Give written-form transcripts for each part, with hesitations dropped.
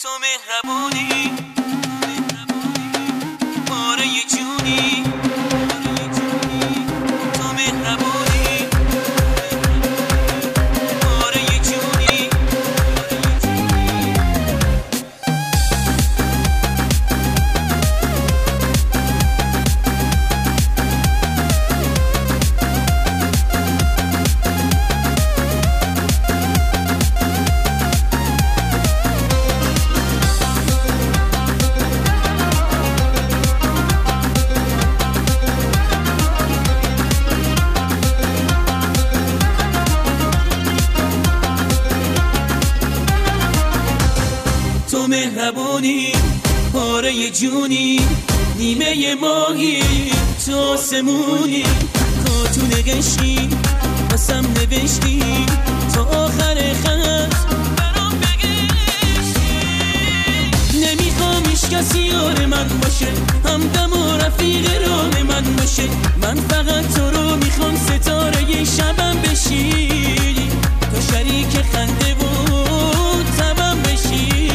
تو مهربونی پاره جونی تو مهربونی پاره جونی تو مهربونی پاره جونی نیمه ماهی تو آسمونی کاتون قشی واسم نوشتی تا آخر خط برام بگشتی نمیخوام هیچ کسی یار من باشه همدم و رفیق راه من باشه من فقط تو رو میخوام ستاره شبم بشی تو شریک خنده و تبم بشی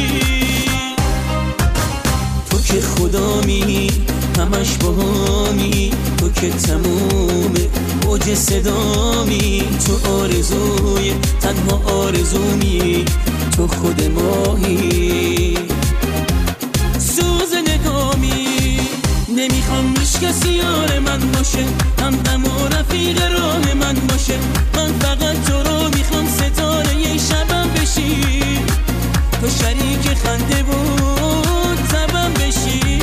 تو که خدامی همش باهامی تو که تمومه اوج صدامی تو آرزوی تنها آرزومی تو خود ماهی سوز نگامی نمیخوام هیچ کسی یار من باشه همدم و رفیق راه من باشه من فقط تو رو میخوام ستاره شبم بشی تو شریک خنده بود تبم بشی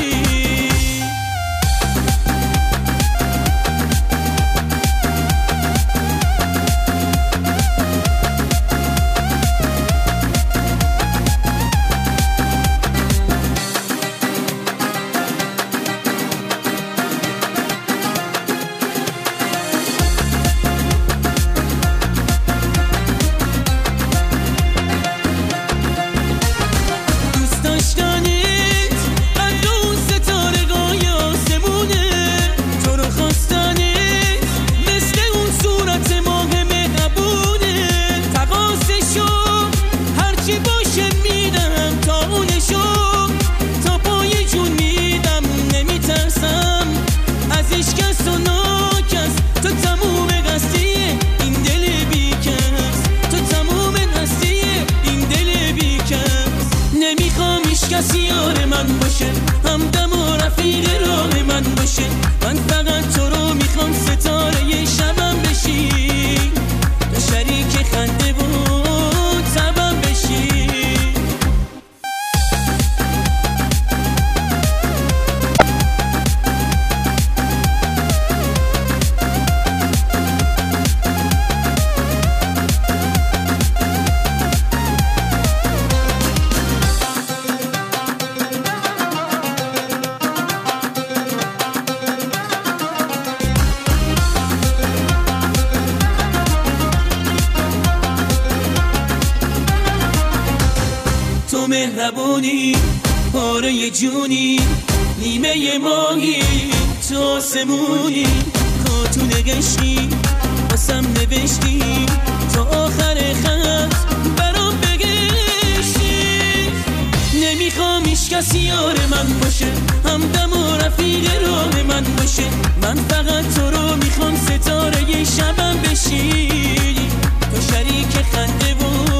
کسی یار من باشه همدم و رفیق راه من باشه من فقط تو رو میخوام ستاره شبم بشی تو شریک خنده و تبم بشی تو مهربونی پاره جونی نیمه ماهی تو آسمونی کاتون قشی واسم نوشتی تا آخر خط برام بگشتی نمیخوام هیچ کسی یار من باشه همدم و رفیق راه من باشه من فقط تو رو میخوام ستاره شبم بشی تو شریک خنده و